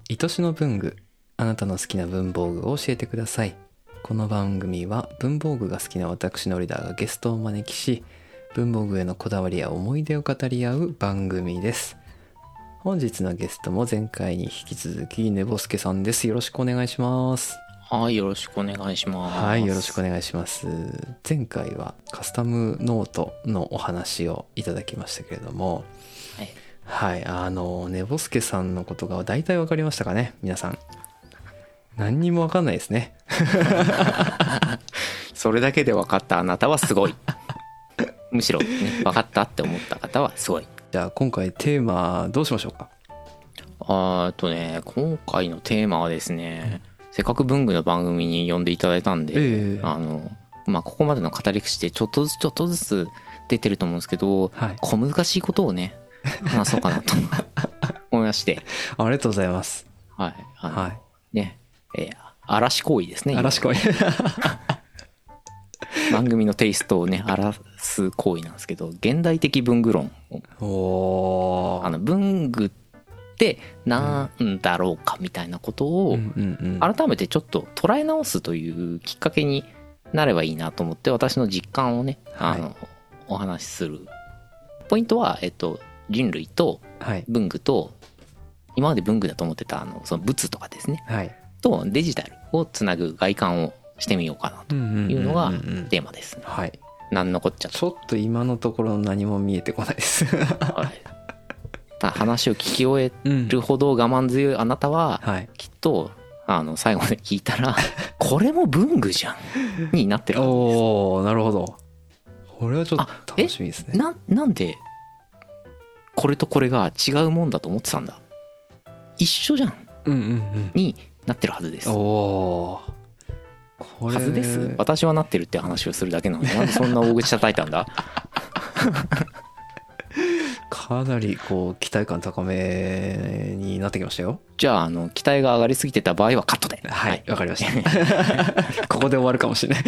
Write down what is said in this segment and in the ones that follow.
愛しの文具、あなたの好きな文房具を教えてください。この番組は文房具が好きな私のリーダーがゲストをお招きし、文房具へのこだわりや思い出を語り合う番組です。本日のゲストも前回に引き続きねぼすけさんです。よろしくお願いします。 はい、よろしくお願いします。 はい、よろしくお願いします。前回はカスタムノートのお話をいただきましたけれども、はい、ねぼすけさんのことが大体わかりましたかね、皆さん。何にもわかんないですね。 それだけで分かったあなたはすごい。むしろ、ね、分かったって思った方はすごい。 じゃあ今回テーマどうしましょうか。 今回のテーマはですね、せっかく文具の番組に呼んでいただいたんで、ここまでの語り口でちょっとずつ出てると思うんですけど、 はい、 小難しいことをね話そうかなと思いまして。 ありがとうございます。 はい、 はい、 ね、嵐行為ですね。 嵐行為。 番組のテイストをね荒らす行為なんですけど、現代的文具論を、文具ってなんだろうかみたいなことを改めてちょっと捉え直すというきっかけになればいいなと思って、私の実感をねお話しする。ポイントは人類と文具と、今まで文具だと思ってたその物とかですね、とデジタルをつなぐ外観をしてみようかなというのがテーマですね。 はい。 なんのこっちゃちょっと今のところ何も見えてこないです。 はい。話を聞き終えるほど我慢強いあなたは、きっと最後まで聞いたらこれも文具じゃんになってるはずです。 おー、なるほど。これはちょっと楽しみですね。 なんでこれとこれが違うもんだと思ってたんだ、一緒じゃん、になってるはずです。 おー、これはずです。私はなってるって話をするだけなのに、なんでそんな大口叩いたんだ。 かなり期待感高めになってきましたよ。 じゃあ期待が上がりすぎてた場合はカットで。 はい、わかりました。ここで終わるかもしれない。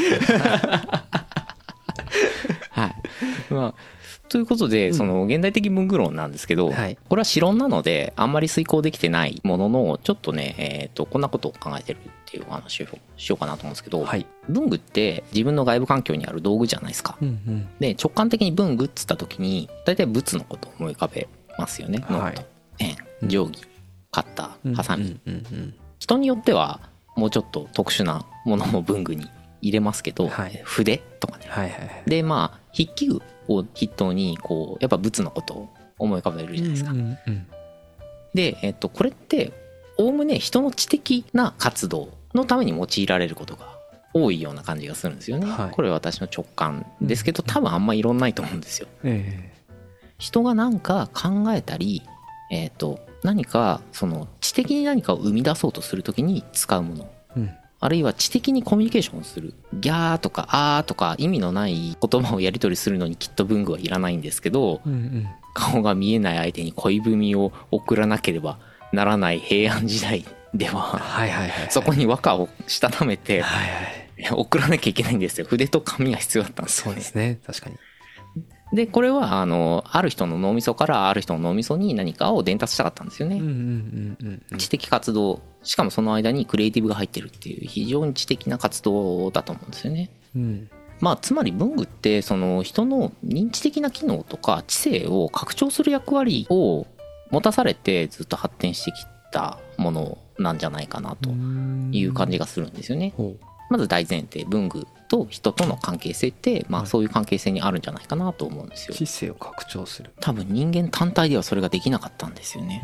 はい。ということで、その現代的文具論なんですけど、これは私論なのであんまり遂行できてないものの、ちょっとね、こんなことを考えてるっていうお話をしようかなと思うんですけど、文具って自分の外部環境にある道具じゃないですか。で、直感的に文具っつった時に大体物のことを思い浮かべますよね。ノート、ペン、定規、カッター、ハサミ。人によってはもうちょっと特殊なものも文具に入れますけど、筆とかね。で筆記具を筆頭にやっぱ物のことを思い浮かべるじゃないですか。で、これっておおむね人の知的な活動のために用いられることが多いような感じがするんですよね。これは私の直感ですけど、多分あんまいろんないと思うんですよ。人が何か考えたり、何かその知的に何かを生み出そうとするときに使うもの、あるいは知的にコミュニケーションをする、ギャーとかあーとか意味のない言葉をやり取りするのにきっと文具はいらないんですけど、顔が見えない相手に恋文を送らなければならない平安時代では、そこに和歌をしたためて送らなきゃいけないんですよ。筆と紙が必要だったんですよね。 そうですね、確かに。 でこれはある人の脳みそからある人の脳みそに何かを伝達したかったんですよね。知的活動、しかもその間にクリエイティブが入ってるっていう非常に知的な活動だと思うんですよね。つまり文具ってその人の認知的な機能とか知性を拡張する役割を持たされてずっと発展してきたものなんじゃないかなという感じがするんですよね。まず大前提、文具と人との関係性ってそういう関係性にあるんじゃないかなと思うんですよ。 知性を拡張する。 多分人間単体ではそれができなかったんですよね。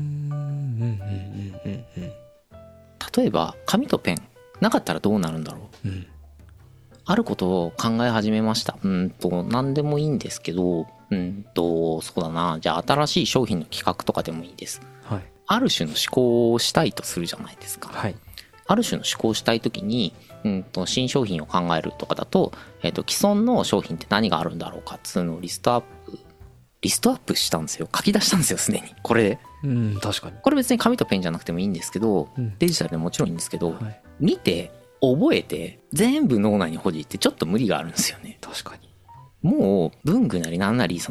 例えば紙とペンなかったらどうなるんだろう。あることを考え始めました。何でもいいんですけど、そうだな、じゃあ新しい商品の企画とかでもいいです。ある種の思考をしたいとするじゃないですか。ある種の思考をしたいときに、新商品を考えるとかだと、既存の商品って何があるんだろうかっつうのをリストアップしたんですよ。書き出したんですよ、すでに。これで。 確かに。 これ別に紙とペンじゃなくてもいいんですけど、デジタルでもちろんいいんですけど、見て覚えて全部脳内に保持ってちょっと無理があるんですよね。 確かに。 もう文具なりなんなりその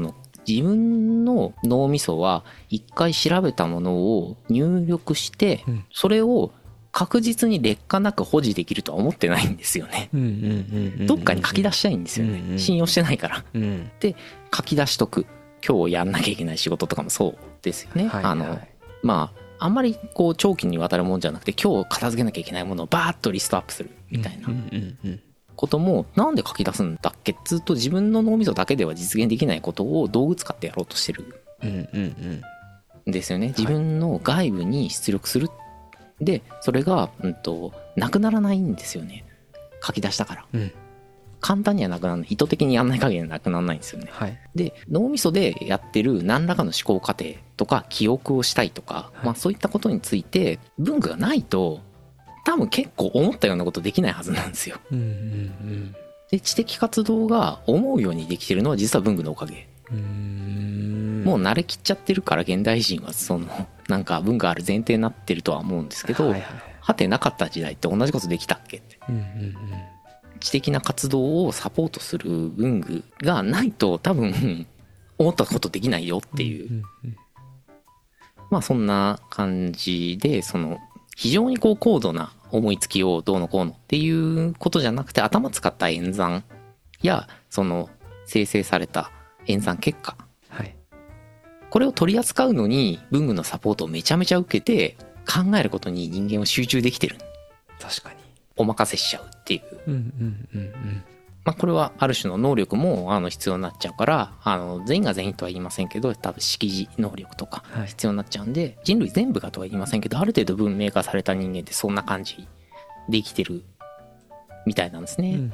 自分の脳みそは一回調べたものを入力して、それを確実に劣化なく保持できるとは思ってないんですよね。どっかに書き出したいんですよね。信用してないから。で、書き出しとく。今日やんなきゃいけない仕事とかもそうですよね。まあ、あんまりこう長期にわたるもんじゃなくて、今日片付けなきゃいけないものをバーッとリストアップするみたいなことも、なんで書き出すんだっけっつうと、自分の脳みそだけでは実現できないことを道具使ってやろうとしてるんですよね。自分の外部に出力する。で、それが、なくならないんですよね。書き出したから。簡単にはなくならない。意図的にやんない限りはなくならないんですよね。で、脳みそでやってる何らかの思考過程とか記憶をしたいとか、まあそういったことについて文具がないと多分結構思ったようなことできないはずなんですよ。で、知的活動が思うようにできてるのは実は文具のおかげ。もう慣れきっちゃってるから現代人はなんか文がある前提になってるとは思うんですけど、はてなかった時代って同じことできたっけって。知的な活動をサポートする文具がないと多分思ったことできないよっていう、まあそんな感じで、非常にこう高度な思いつきをどうのこうのっていうことじゃなくて、頭使った演算や生成された演算結果、これを取り扱うのに文具のサポートをめちゃめちゃ受けて考えることに人間は集中できてる。 確かにお任せしちゃうっていう。まあこれはある種の能力も必要になっちゃうから、全員が全員とは言いませんけど、多分識字能力とか必要になっちゃうんで、人類全部がとは言いませんけど、ある程度文明化された人間ってそんな感じで生きてるみたいなんですね。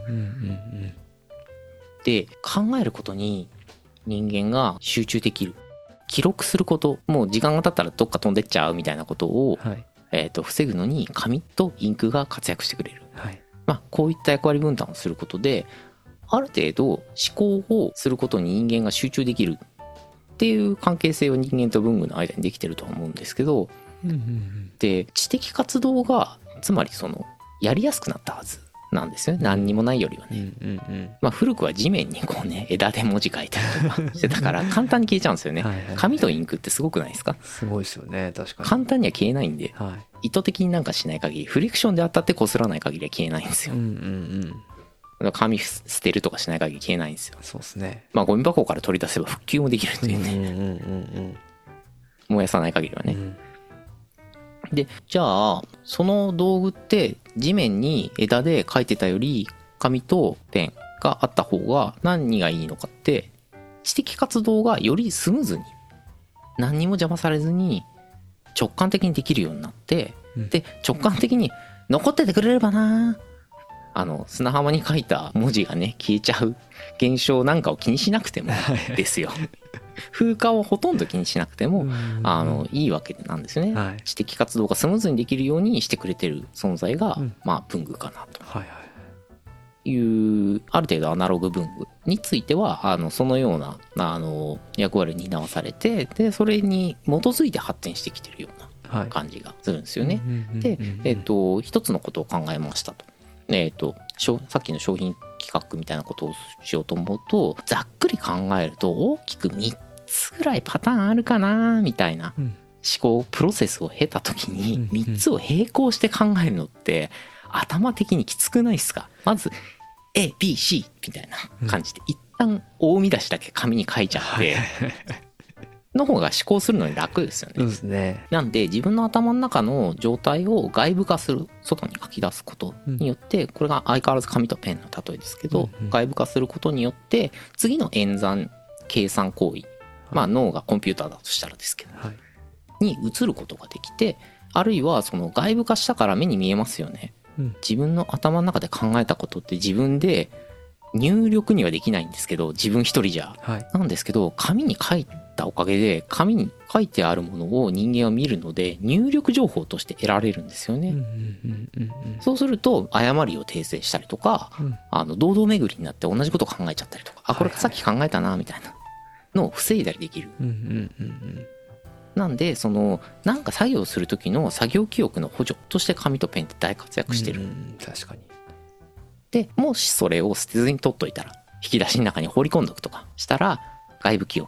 で、考えることに人間が集中できる。記録すること、もう時間が経ったらどっか飛んでっちゃうみたいなことを、防ぐのに紙とインクが活躍してくれる。まあこういった役割分担をすることで、ある程度思考をすることに人間が集中できるっていう関係性を人間と文具の間にできてるとは思うんですけど、で、知的活動がつまりやりやすくなったはずなんですよね。何にもないよりはね。まあ古くは地面にこうね、枝で文字書いたりとかしてたから簡単に消えちゃうんですよね。紙とインクってすごくないですか？ すごいですよね。確かに。 簡単には消えないんで、意図的になんかしない限り、フリクションで当たって擦らない限りは消えないんですよ。紙捨てるとかしない限り消えないんですよ。 そうですね。 まあゴミ箱から取り出せば復旧もできるっていうね。燃やさない限りはね。で、じゃあ、その道具って地面に枝で書いてたより紙とペンがあった方が何がいいのかって、知的活動がよりスムーズに何にも邪魔されずに直感的にできるようになって、で、直感的に残っててくれればな、砂浜に書いた文字がね、消えちゃう現象なんかを気にしなくてもですよ。風化をほとんど気にしなくてもいいわけなんですよね。知的活動がスムーズにできるようにしてくれてる存在が、まあ文具かなという、ある程度アナログ文具についてはそのような役割に担わされて、でそれに基づいて発展してきてるような感じがするんですよね。で、一つのことを考えましたと。さっきの商品企画みたいなことをしようと思うと、ざっくり考えると大きく3つぐらいパターンあるかなみたいな思考プロセスを経た時に3つを並行して考えるのって頭的にきつくないですか？まず A、B、C みたいな感じで一旦大見出しだけ紙に書いちゃっての方が思考するのに楽ですよね。 そうですね。 なんで自分の頭の中の状態を外部化する、外に書き出すことによって、これが相変わらず紙とペンの例えですけど、外部化することによって次の演算計算行為、まあ脳がコンピューターだとしたらですけど、に移ることができて、あるいはその外部化したから目に見えますよね。自分の頭の中で考えたことって自分で入力にはできないんですけど、自分一人じゃ、なんですけど紙に書いたおかげで、紙に書いてあるものを人間は見るので入力情報として得られるんですよね。そうすると誤りを訂正したりとか、堂々巡りになって同じことを考えちゃったりとか、これさっき考えたなみたいなのを防いだりできる。なんでなんか作業する時の作業記憶の補助として紙とペンって大活躍してる。 確かに。 で、もしそれを捨てずに取っといたら、引き出しの中に放り込んどくとかしたら、外部記憶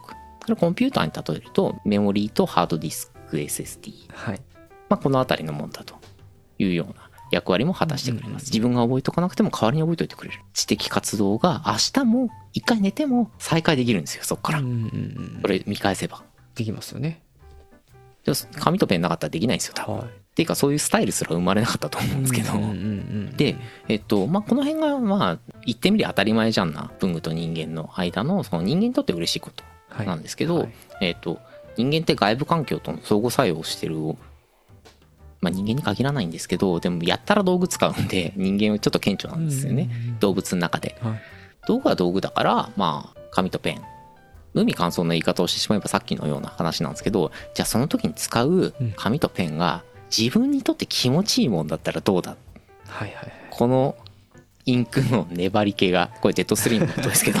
それコンピューターに例えるとメモリーとハードディスク SSD、 はい、 この辺りのもんだというような役割も果たしてくれます。自分が覚えとかなくても代わりに覚えておいてくれる。知的活動が明日も一回寝ても再開できるんですよ、そっから。それ見返せばできますよね。 紙とペンなかったらできないんですよ、多分。っていうかそういうスタイルすら生まれなかったと思うんですけど。で、この辺が言ってみりゃ当たり前じゃんな、文具と人間の間のその人間にとって嬉しいことなんですけど、人間って外部環境との相互作用をしてる、人間に限らないんですけど、でもやったら道具使うんで人間はちょっと顕著なんですよね、動物の中で。道具は道具だから、紙とペン、無味乾燥の言い方をしてしまえばさっきのような話なんですけど、じゃあその時に使う紙とペンが自分にとって気持ちいいもんだったらどうだ、このインクの粘り気が、これジェットストリームのことですけど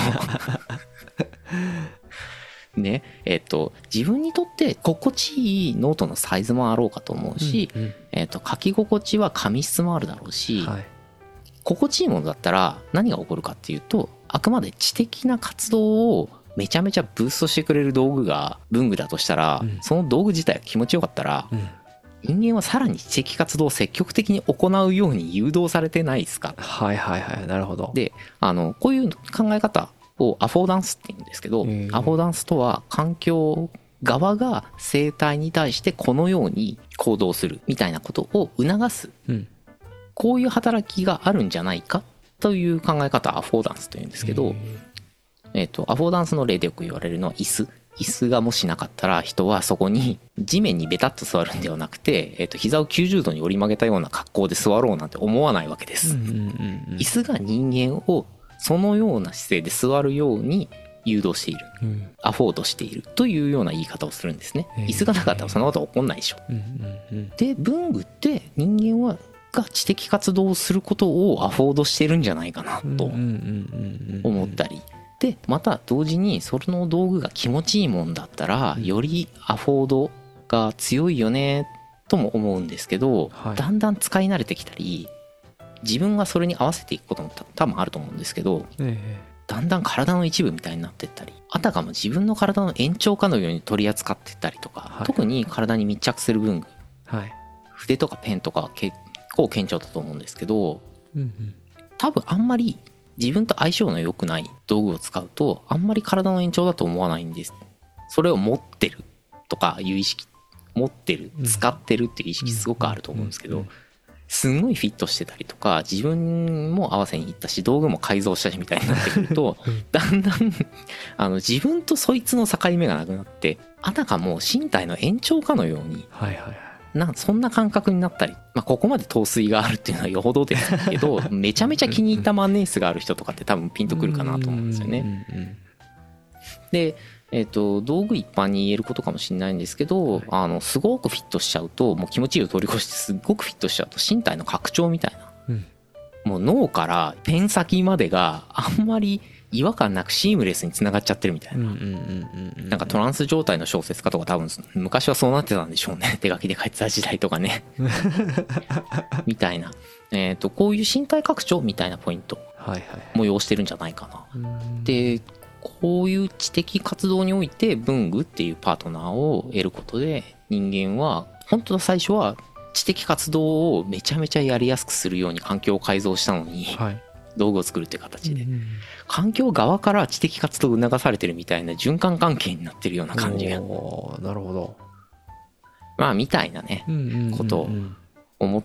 ね、自分にとって心地いいノートのサイズもあろうかと思うし、書き心地は紙質もあるだろうし、心地いいものだったら何が起こるかっていうと、あくまで知的な活動をめちゃめちゃブーストしてくれる道具が文具だとしたら、その道具自体が気持ちよかったら、人間はさらに知的活動を積極的に行うように誘導されてないですか。 なるほど。 で、こういう考え方をアフォーダンスって言うんですけど、アフォーダンスとは環境側が生態に対してこのように行動するみたいなことを促す、こういう働きがあるんじゃないかという考え方をアフォーダンスというんですけど、アフォーダンスの例でよく言われるのは椅子がもしなかったら人はそこに地面にベタッと座るんではなくて、膝を90度に折り曲げたような格好で座ろうなんて思わないわけです。椅子が人間をそのような姿勢で座るように誘導している、アフォードしているというような言い方をするんですね。椅子がなかったらそんなことは起こんないでしょ。で、文具って人間が知的活動をすることをアフォードしてるんじゃないかなと思ったり、でまた同時にその道具が気持ちいいもんだったらよりアフォードが強いよねとも思うんですけど、だんだん使い慣れてきたり自分がそれに合わせていくことも多分あると思うんですけど、だんだん体の一部みたいになっていったり、あたかも自分の体の延長かのように取り扱っていったりとか、特に体に密着する文具、筆とかペンとか結構顕著だと思うんですけど、多分あんまり自分と相性の良くない道具を使うとあんまり体の延長だと思わないんです。それを持ってるとかいう意識、持ってる、使ってるっていう意識すごくあると思うんですけど、すんごいフィットしてたりとか自分も合わせにいったし道具も改造したしみたいになってくるとだんだん自分とそいつの境目がなくなって、あたかも身体の延長かのように、そんな感覚になったり、ここまで陶酔があるっていうのはよほどですけどめちゃめちゃ気に入った万年筆がある人とかって多分ピンとくるかなと思うんですよね。で、道具一般に言えることかもしれないんですけど、すごくフィットしちゃうと、もう気持ちいいを通り越してすごくフィットしちゃうと身体の拡張みたいな、もう脳からペン先までがあんまり違和感なくシームレスにつながっちゃってるみたいな、なんかトランス状態の小説家とか多分昔はそうなってたんでしょうね。手書きで書いてた時代とかねみたいな、こういう身体拡張みたいなポイントも要してるんじゃないかな。でこういう知的活動において文具っていうパートナーを得ることで、人間は本当は最初は知的活動をめちゃめちゃやりやすくするように環境を改造したのに、道具を作るっていう形で、環境側から知的活動を促されてるみたいな循環関係になってるような感じが、 なるほど、 みたいなね、ことを思って、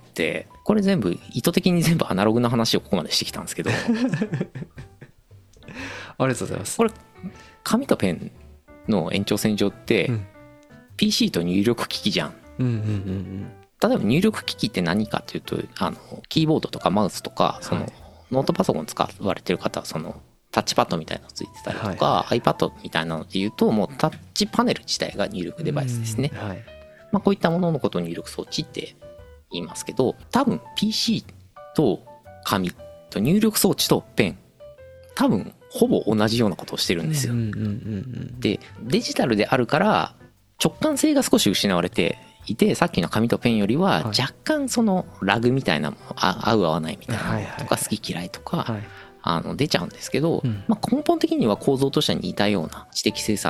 これ全部意図的に全部アナログな話をここまでしてきたんですけどありがとうございます。 これ紙とペンの延長線上って、PC と入力機器じゃん。例えば入力機器って何かっていうと、キーボードとかマウスとかそのノートパソコン使われてる方はそのタッチパッドみたいなのついてたりとか、iPad みたいなので言うともうタッチパネル自体が入力デバイスですね。こういったもののことを入力装置って言いますけど、多分 PC と紙と入力装置とペン、多分ほぼ同じようなことをしてるんですよ。でデジタルであるから直感性が少し失われていて、さっきの紙とペンよりは若干そのラグみたいなもの、合う合わないみたいなのとか好き嫌いとか出ちゃうんですけど、根本的には構造としては似たような知的生産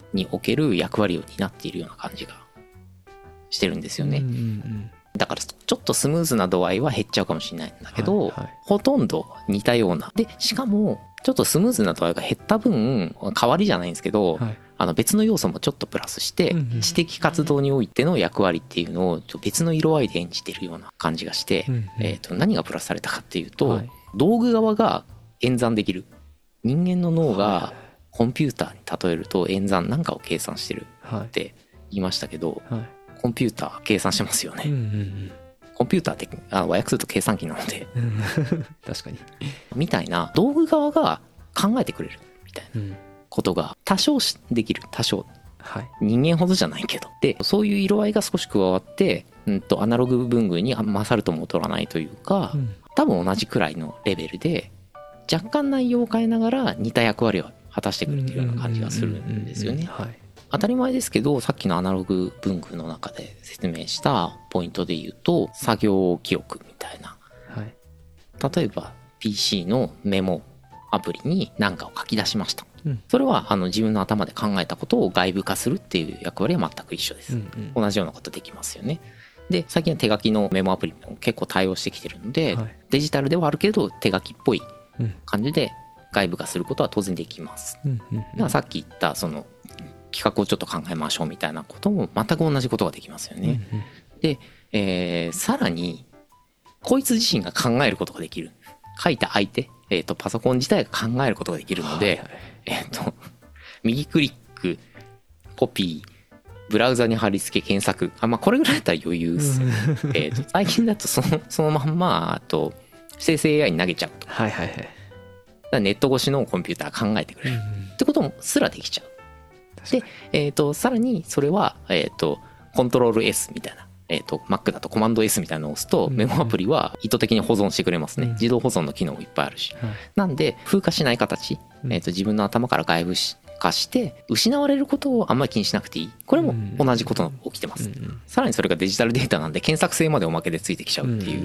における役割を担っているような感じがしてるんですよね。だからちょっとスムーズな度合いは減っちゃうかもしれないんだけど、ほとんど似たような。で、しかもちょっとスムーズな度合いが減った分、代わりじゃないんですけど、別の要素もちょっとプラスして、知的活動においての役割っていうのを別の色合いで演じてるような感じがして、何がプラスされたかっていうと、道具側が演算できる。人間の脳がコンピューターに例えると演算なんかを計算してるって言いましたけど、コンピューター計算してますよね。コンピューターって和訳すると計算機なので確かにみたいな、道具側が考えてくれるみたいなことが多少できる。多少、人間ほどじゃないけど、でそういう色合いが少し加わって、アナログ文具に勝るとも劣らないというか、多分同じくらいのレベルで若干内容を変えながら似た役割を果たしてくれてるような感じがするんですよね。当たり前ですけど、さっきのアナログ文具の中で説明したポイントで言うと、作業記憶みたいな、例えば PC のメモアプリに何かを書き出しました、それは自分の頭で考えたことを外部化するっていう役割は全く一緒です、同じようなことできますよね。で最近は手書きのメモアプリも結構対応してきてるので、デジタルではあるけど手書きっぽい感じで外部化することは当然できます、だからさっき言ったその企画をちょっと考えましょうみたいなことも全く同じことができますよね、で、さらにこいつ自身が考えることができる。書いた相手、パソコン自体が考えることができるので、右クリック、コピー、ブラウザに貼り付け、検索。これぐらいだったら余裕です。最近だとそのまんま、生成 AI に投げちゃうと。だからネット越しのコンピューターが考えてくれる。ってこともすらできちゃう。で、さらにそれは、コントロール S みたいな。Mac だとコマンド S みたいなのを押すと、メモアプリは意図的に保存してくれますね。自動保存の機能もいっぱいあるし。なんで、風化しない形、自分の頭から外部化して、失われることをあんまり気にしなくていい。これも同じことが起きてます。さらにそれがデジタルデータなんで、検索性までおまけでついてきちゃうっていう。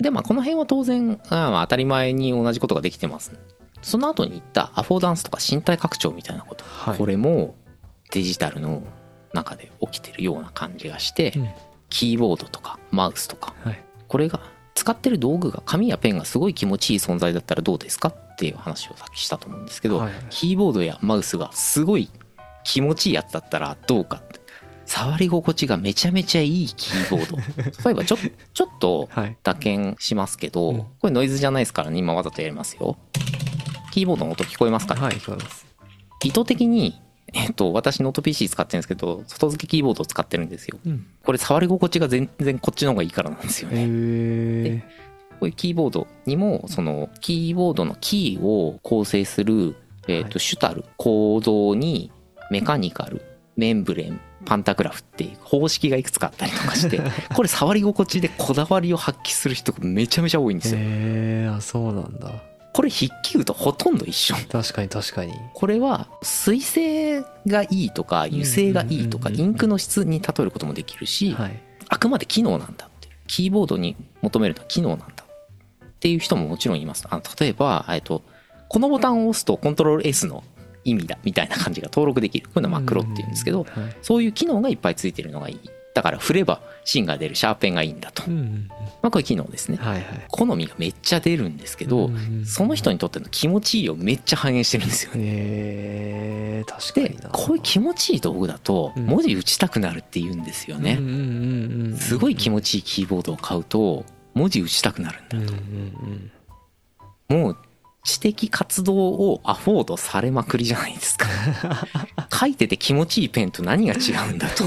で、この辺は当然、当たり前に同じことができてます。その後に言ったアフォーダンスとか身体拡張みたいなこと。これもデジタルの中で起きてるような感じがして、キーボードとかマウスとか、これが使ってる道具が紙やペンがすごい気持ちいい存在だったらどうですかっていう話をさっきしたと思うんですけど、キーボードやマウスがすごい気持ちいいやつだったらどうかって。触り心地がめちゃめちゃいいキーボード。例えばちょっと打鍵しますけど、これノイズじゃないですからね、今わざとやりますよ。キーボードの音聞こえますかね。 聞こえます。 意図的に私ノート PC 使ってるんですけど、外付けキーボードを使ってるんですよ、これ触り心地が全然こっちの方がいいからなんですよね。でこういうキーボードにもそのキーボードのキーを構成する、主たる構造にメカニカル、メンブレン、パンタグラフっていう方式がいくつかあったりとかしてこれ触り心地でこだわりを発揮する人がめちゃめちゃ多いんですよ。 そうなんだ。 これ筆記具とほとんど一緒。 確かに確かに。 これは水性がいいとか油性がいいとかインクの質に例えることもできるし、あくまで機能なんだって、キーボードに求めるのは機能なんだっていう人ももちろんいます。例えばこのボタンを押すとコントロール S の意味だみたいな感じが登録できる。こういうのはマクロっていうんですけど、そういう機能がいっぱいついてるのがいい。だから振れば芯が出るシャーペンがいいんだと、これ機能ですね、好みがめっちゃ出るんですけど、その人にとっての気持ちいいをめっちゃ反映してるんですよね。 確かにな。 でこういう気持ちいい道具だと文字打ちたくなるって言うんですよね。すごい気持ちいいキーボードを買うと文字打ちたくなるんだと、もう知的活動をアフォードされまくりじゃないですか書いてて気持ちいいペンと何が違うんだと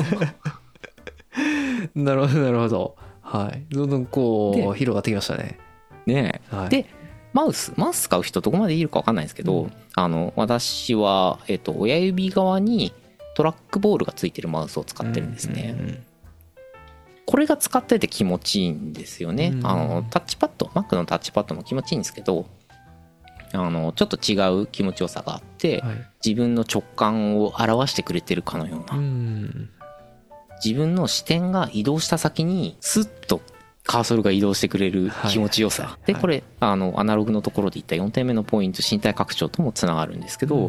なるほどなるほど。どんどんこう広がってきましたね。 でマウス使う人どこまでいるか分かんないですけど、私は、親指側にトラックボールがついてるマウスを使ってるんですね、これが使ってて気持ちいいんですよね、タッチパッド Mac のタッチパッドも気持ちいいんですけど、ちょっと違う気持ちよさがあって、自分の直感を表してくれてるかのような、自分の視点が移動した先にスッとカーソルが移動してくれる気持ちよさ、でこれアナログのところで言った4点目のポイント、身体拡張ともつながるんですけど、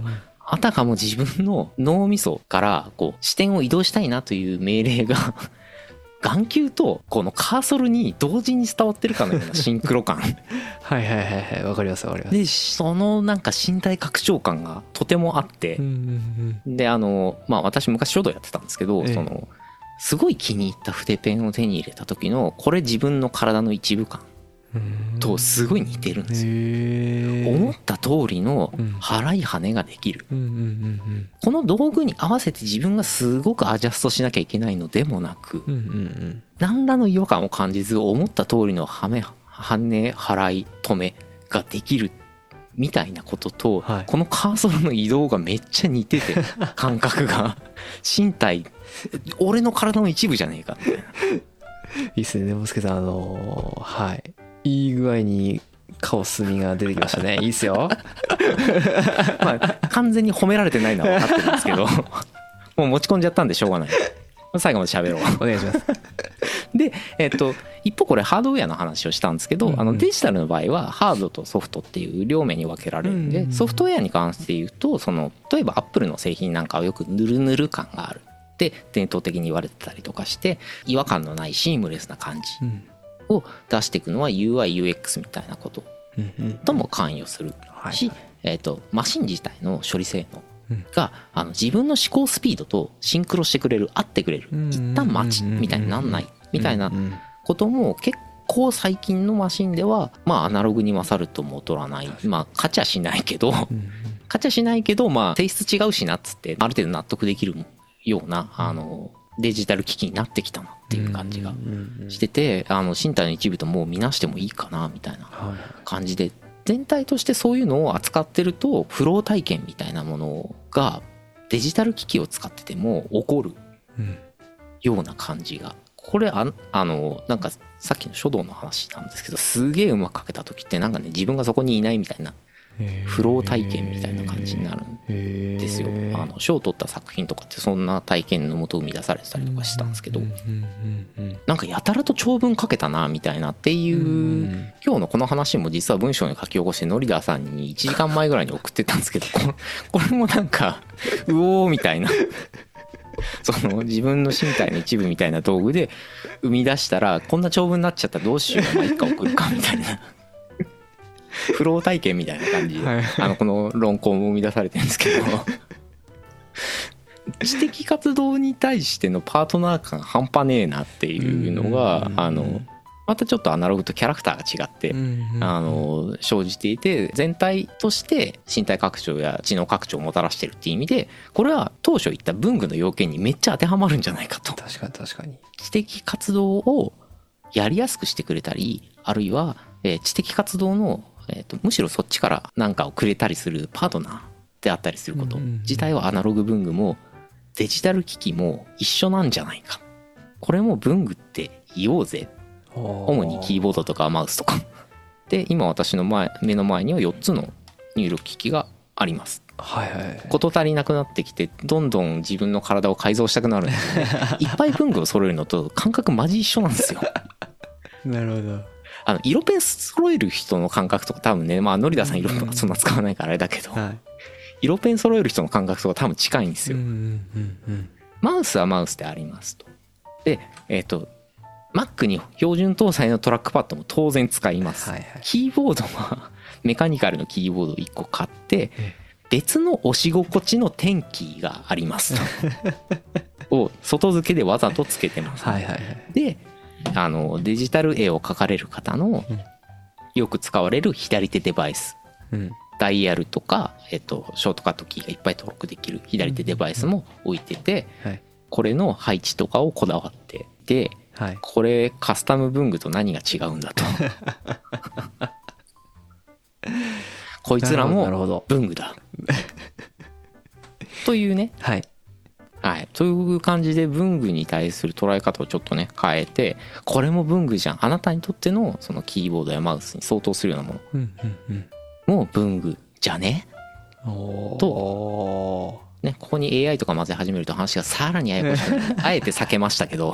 あたかも自分の脳みそからこう視点を移動したいなという命令が眼球とこのカーソルに同時に伝わってるかのようなシンクロ感はいはいはいはい、わかりますわかります。 でそのなんか身体拡張感がとてもあって、でまあ私昔書道やってたんですけど、そのすごい気に入った筆ペンを手に入れた時のこれ自分の体の一部感とすごい似てるんですよ。思った通りの払い羽ができる。この道具に合わせて自分がすごくアジャストしなきゃいけないのでもなく、何らの違和感を感じず思った通りの羽払い止めができるみたいなことと、はい、このカーソルの移動がめっちゃ似てて感覚が身体俺の体の一部じゃねえかみたいな。 いいっすね、ねぼすけさん、はい、いい具合に顔墨が出てきましたね。いいっすよ。 まあ完全に褒められてないのは分かってるんですけどもう持ち込んじゃったんでしょうがない。最後まで喋ろう。 お願いします。 で、一方これハードウェアの話をしたんですけど、デジタルの場合はハードとソフトっていう両面に分けられるんで、ソフトウェアに関して言うと、例えばアップルの製品なんかはよくヌルヌル感があるって伝統的に言われてたりとかして、違和感のないシームレスな感じを出していくのは UI/UX みたいなこととも関与するし、マシン自体の処理性能が自分の思考スピードとシンクロしてくれる、合ってくれる、一旦待ちみたいになんないみたいなことも結構最近のマシンではまあアナログに勝るとも劣らない、まあ勝ちはしないけどまあ性質違うしなっつってある程度納得できるようなデジタル機器になってきたなっていう感じがしてて、身体の一部ともう見なしてもいいかなみたいな感じで、全体としてそういうのを扱ってるとフロー体験みたいなものがデジタル機器を使ってても起こるような感じが、これなんかさっきの書道の話なんですけど、すげえうまく描けた時ってなんかね、自分がそこにいないみたいなフロー体験みたいな感じになるんですよ。賞を取った作品とかってそんな体験のもと生み出されてたりとかしたんですけど、なんかやたらと長文書けたなみたいなっていう、今日のこの話も実は文章に書き起こしてノリダーさんに1時間前ぐらいに送ってたんですけど、これもなんかうおーみたいな自分の身体の一部みたいな道具で生み出したらこんな長文になっちゃったらどうしよう、まあ一回送るかみたいなフロー体験みたいな感じで、この論考も生み出されてるんですけど知的活動に対してのパートナー感半端ねえなっていうのがまたちょっとアナログとキャラクターが違って生じていて、全体として身体拡張や知能拡張をもたらしてるっていう意味で、これは当初言った文具の要件にめっちゃ当てはまるんじゃないかと。 確かに確かに。 知的活動をやりやすくしてくれたり、あるいは知的活動のむしろそっちから何かをくれたりするパートナーであったりすること自体はアナログ文具もデジタル機器も一緒なんじゃないか、これも文具って言おうぜ、主にキーボードとかマウスとかで、今私の目の前には4つの入力機器があります。事足りなくなってきてどんどん自分の体を改造したくなるんで、ね、いっぱい文具を揃えるのと感覚マジ一緒なんですよ。 なるほど。 色ペン揃える人の感覚とか多分ね、まあノリダさん色ペンはそんな使わないからあれだけど、色ペン揃える人の感覚とか多分近いんですよ。マウスはマウスでありますと。でMac に標準搭載のトラックパッドも当然使います。キーボードはメカニカルのキーボードを1個買って別の押し心地のテンキーがありますとを外付けでわざとつけてます。でデジタル絵を描かれる方のよく使われる左手デバイス、ダイヤルとかショートカットキーがいっぱい登録できる左手デバイスも置いてて、これの配置とかをこだわってで、これカスタム文具と何が違うんだとこいつらも文具だというね、という感じで文具に対する捉え方をちょっとね変えて、これも文具じゃん、あなたにとってのそのキーボードやマウスに相当するようなものもう文具じゃねとね、ここに AI とか混ぜ始めると話がさらにややこしくなるあえて避けましたけど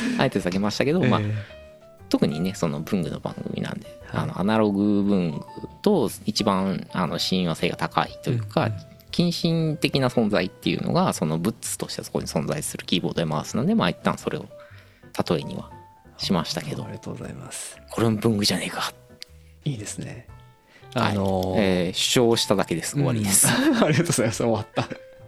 まあ特にねその文具の番組なんでアナログ文具と一番親和性が高いというか、近親的な存在っていうのがその物質としてそこに存在するキーボードやマウスなんで、まあ一旦それを例えにはしましたけど。 ありがとうございます。 これも文具じゃねえか。 いいですね。 主張しただけです。終わりです。 ありがとうございます。終わった。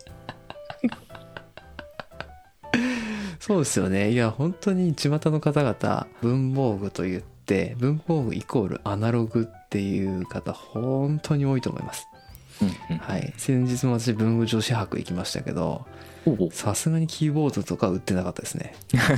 そうですよね。いや本当に巷の方々、文房具と言って文房具イコールアナログっていう方本当に多いと思います。はい、先日も私文具女子博行きましたけど、さすがにキーボードとか売ってなかったですね。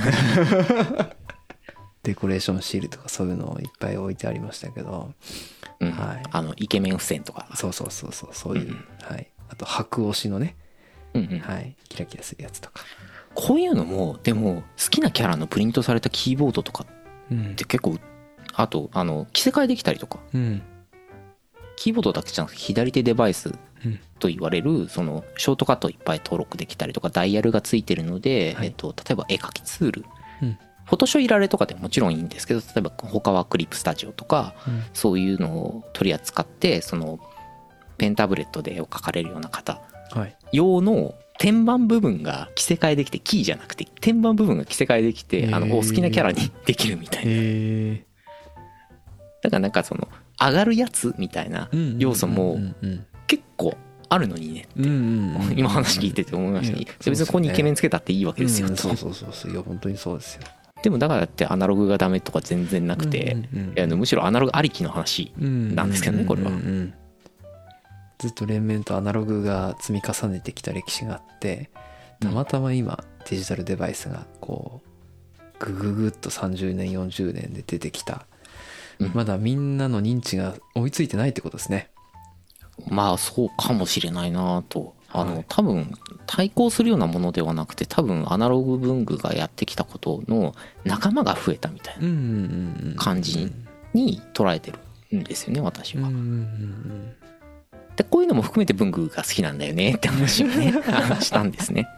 デコレーションシールとかそういうのをいっぱい置いてありましたけど、 はい、イケメン付箋とか、 そういう、はい、あと白押しのね、はい、キラキラするやつとか、 こういうのもでも好きなキャラのプリントされたキーボードとかって結構、あと着せ替えできたりとか、キーボードだけじゃなくて左手デバイスと言われるそのショートカットをいっぱい登録できたりとか、ダイヤルがついてるので、例えば絵描きツール、フォトショーいられとかでもちろんいいんですけど、例えば他はクリップスタジオとか、そういうのを取り扱ってそのペンタブレットで絵を描かれるような方用の天板部分が着せ替えできて、キーじゃなくて天板部分が着せ替えできて、お好きなキャラにできるみたいな。だからなんかその上がるやつみたいな要素も結構あるのにねって今話聞いてて思いましたね。別にここにイケメンつけたっていいわけですよ。 そういや本当にそうですよ。 でもだからってアナログがダメとか全然なくて、むしろアナログありきの話なんですけどね、これは。 ずっと連綿とアナログが積み重ねてきた歴史があって、たまたま今デジタルデバイスがこうググっと30年40年で出てきた、まだみんなの認知が追いついてないってことですね。 まあそうかもしれないなと。多分対抗するようなものではなくて、多分アナログ文具がやってきたことの仲間が増えたみたいな感じに捉えてるんですよね、私は。でこういうのも含めて文具が好きなんだよねって話をねしたんですね。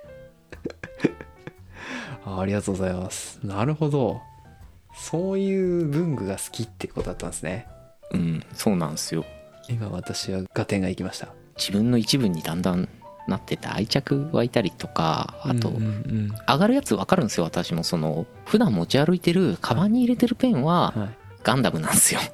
ありがとうございます。なるほど、そういう文具が好きってことだったんですね。 そうなんですよ。 今私は合点がいきました。 自分の一部にだんだんなってて愛着湧いたりとか、あと上がるやつ分かるんですよ。私もその普段持ち歩いてるカバンに入れてるペンはガンダムなんですよ。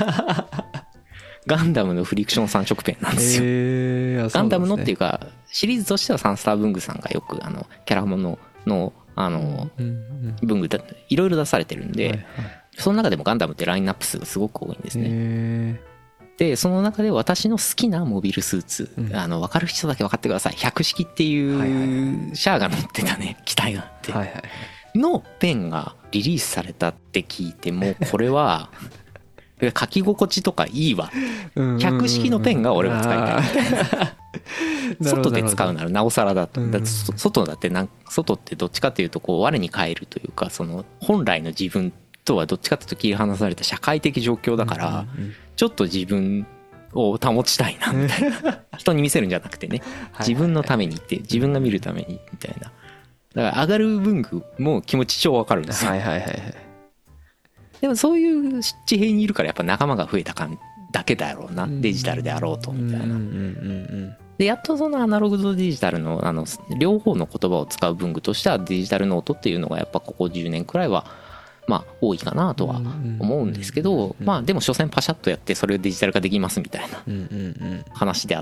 ガンダムのフリクション3色ペンなんですよ。ガンダムのっていうかシリーズとしてはサンスター文具さんがよくキャラものの文具いろいろ出されてるんで、その中でもガンダムってラインナップ数がすごく多いんですね。でその中で私の好きなモビルスーツ、分かる人だけ分かってください、100式っていうシャアが乗ってたね機体があってのペンがリリースされたって聞いて、もうこれは書き心地とかいいわ、100式のペンが俺は使いたいみたいな。外で使うならなおさらだと。だって外ってどっちかっていうとこう我に返るというか、その本来の自分とはどっちかっていうと切り離された社会的状況だから、ちょっと自分を保ちたいなみたいな。人に見せるんじゃなくてね、自分のためにって、自分が見るためにみたいな。だから上がる文具も気持ち超わかるんですよ。でもそういう地平にいるからやっぱ仲間が増えただけだろうな、デジタルであろうとみたいな。でやっとそのアナログとデジタルの両方の言葉を使う文具としてはデジタルノートっていうのがやっぱここ10年くらいはまあ多いかなとは思うんですけど、まあでも所詮パシャッとやってそれをデジタル化できますみたいな話であって、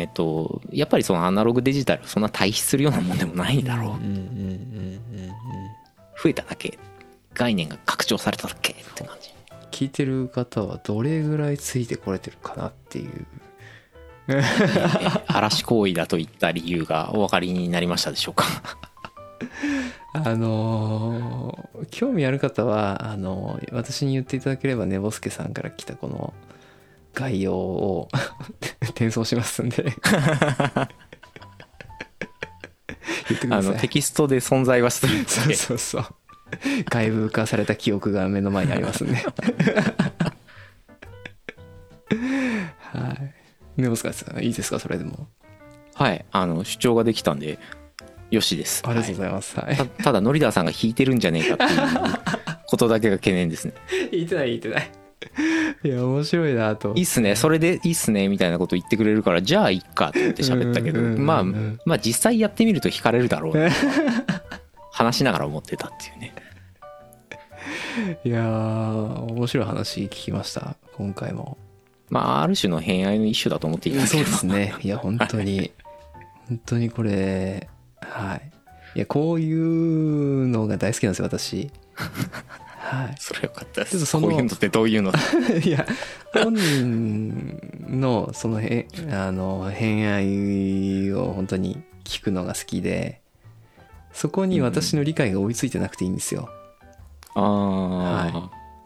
やっぱりそのアナログデジタルそんな対比するようなもんでもないだろう。増えただけ、概念が拡張されただけって感じ。 聞いてる方はどれぐらいついてこれてるかなっていう。 嵐行為だといった理由がお分かりになりましたでしょうか。 興味ある方は私に言っていただければねぼすけさんから来たこの概要を転送しますんで言ってください。 テキストで存在はするんで。 そう外部化された記憶が目の前にありますんで。はい。ねぼすけさんいいですか、それでも。 はい、主張ができたんでよしです。 ありがとうございます。はい、 ただノリダーさんが引いてるんじゃねえかっていうことだけが懸念ですね。 言ってない。 いや面白いなと。 いいっすね、それでいいっすねみたいなこと言ってくれるから、じゃあいっかと思って喋ったけど、まあ実際やってみると惹かれるだろう話しながら思ってたっていうね。 いやー面白い話聞きました今回も。 まあある種の偏愛の一種だと思っていいんですけど。 そうですね。いや本当に本当にこれ、はい。いやこういうのが大好きなんですよ私。はい。 それよかったです。こういうのってどういうの？ いや本人のその偏愛を本当に聞くのが好きで、そこに私の理解が追いついてなくていいんですよ。 はい、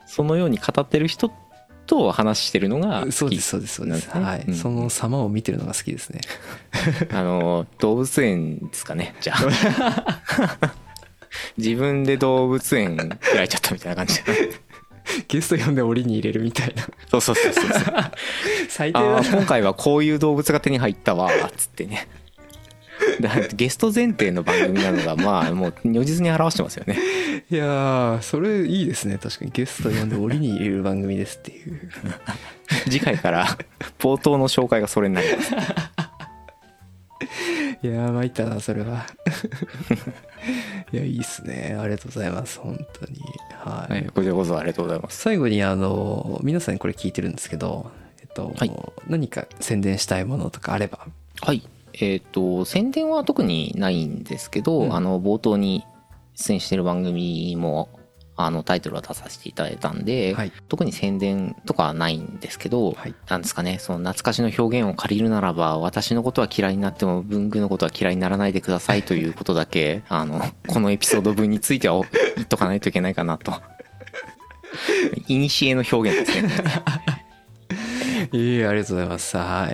そのように語ってる人と話してるのが好き。 そうですそうですそうです、はい、その様を見てるのが好きですね。 動物園ですかね、じゃあ自分で動物園開いちゃったみたいな感じゲスト呼んで檻に入れるみたいな。 そうそうそうそう最低だな。今回はこういう動物が手に入ったわっつってね。ゲスト前提の番組なのがまあもう如実に表してますよね。 いやーそれいいですね。確かにゲスト呼んで檻に入れる番組ですっていう次回から冒頭の紹介がそれになります。 いやー参ったなそれは。いやいいっすね、ありがとうございます本当に。はい、 こちらこそありがとうございます。 最後に皆さんにこれ聞いてるんですけど、はい、何か宣伝したいものとかあれば。 はい、宣伝は特にないんですけど、冒頭に出演してる番組もタイトルは出させていただいたんで、はい、特に宣伝とかはないんですけど、はい、なんですかね、その懐かしの表現を借りるならば、私のことは嫌いになっても文具のことは嫌いにならないでくださいということだけこのエピソード分については言っとかないといけないかなと。いにしえの表現ですね。 いえ、ありがとうございます。はい。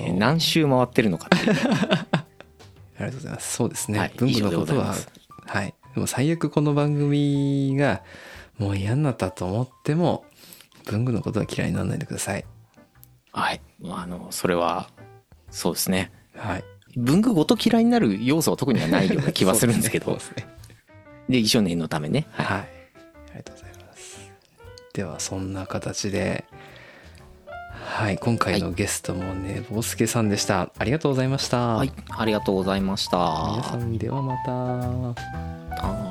何周回ってるのかっていう。 ありがとうございます。そうですね。 はい、 文具のことは、はい。でも最悪この番組がもう嫌になったと思っても、文具のことは嫌いにならないでください。 はい。それは、そうですね。 はい。 文具ごと嫌いになる要素は特にはないような気はするんですけど。そうですね。で、一応念のためね。 はい。はい。ありがとうございます。では、そんな形で、はい、今回のゲストもね、ぼうすけさんでした。ありがとうございました。 はい、ありがとうございました。 皆さんではまた。